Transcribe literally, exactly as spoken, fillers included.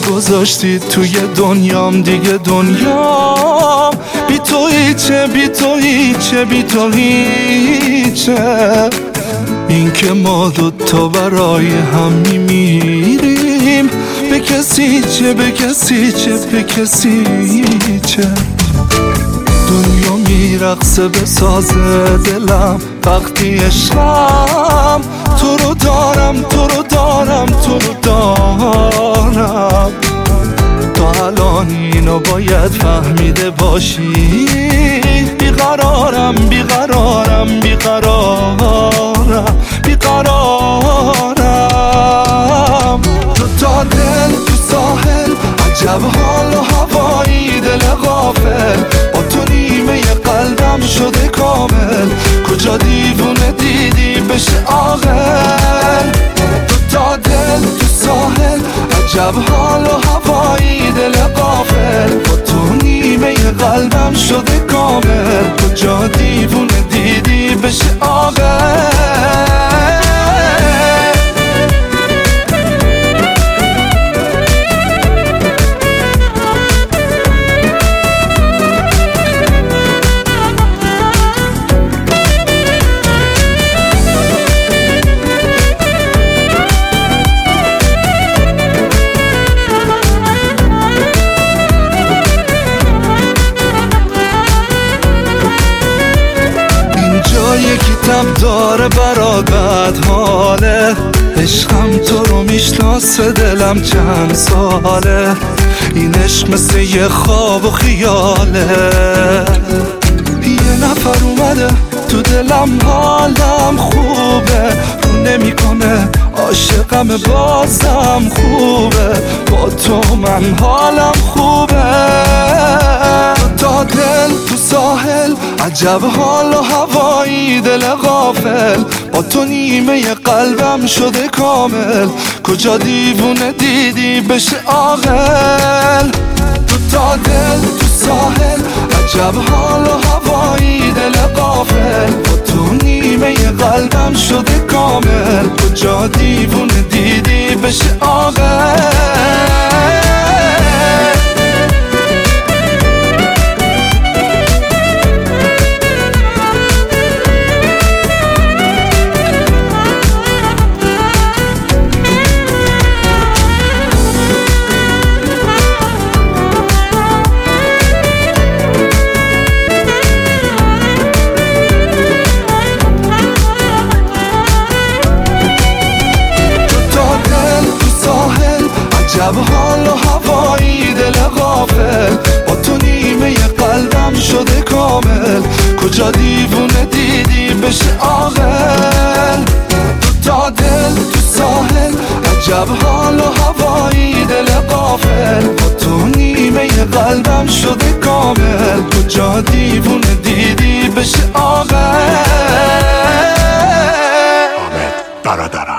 گذاشتی توی دنیام، دیگه دنیام بی تو هیچه، بی تو هیچه، بی تو هیچه. این که ما دوتا برای هم میمیریم، به کسی چه، به کسی چه، به کسی چه. دنیا میرقصه به ساز دلم وقتی عشقم تو رو دارم، تو رو دارم، تو رو دارم. تا الان اینو باید فهمیده باشی، بیقرارم، بیقرارم، بیقرارم، بیقرارم. دو تا دل تو ساحل، عجب حال و هوایی، دل غافل با تو نیمه قلبم شده کامل. کجا دیوونه دیدی بشه عاقل؟ دو تا دل تو ساحل، عجب حال و هوایی، دل غافل با تو نیمه قلبم شده کامل. کجا دیوونه دیدی بشه عاقل؟ یکی تب داره برات بد حاله، عشقم تو رو میشناسه دلم چند ساله. این عشق مثل یه خواب و خیاله، یه نفر اومده تو دلم حالم خوبه، رو نمیکنه عاشقم بازم خوبه. با تو من حالم خوبه. تا دل تو ساحل، عجب حال و هوایی، دل غافل با تو نیمه قلبم شده کامل. کجا دیوونه دیدی بشه عاقل؟ دو تا دل تو ساحل، عجب حال و هوایی، دل غافل با تو نیمه قلبم شده کامل. کجا دیوونه دیدی بشه عاقل؟ عجب حال و هوایی، دل غافل با تو نیمه قلبم شده کامل. کجا دیوونه دیدی بشه عاقل؟ دو تا دل تو ساحل، عجب حال و هوایی، دل غافل با تو نیمه قلبم شده کامل. کجا دیوونه دیدی بشه عاقل؟ حامد برادرم.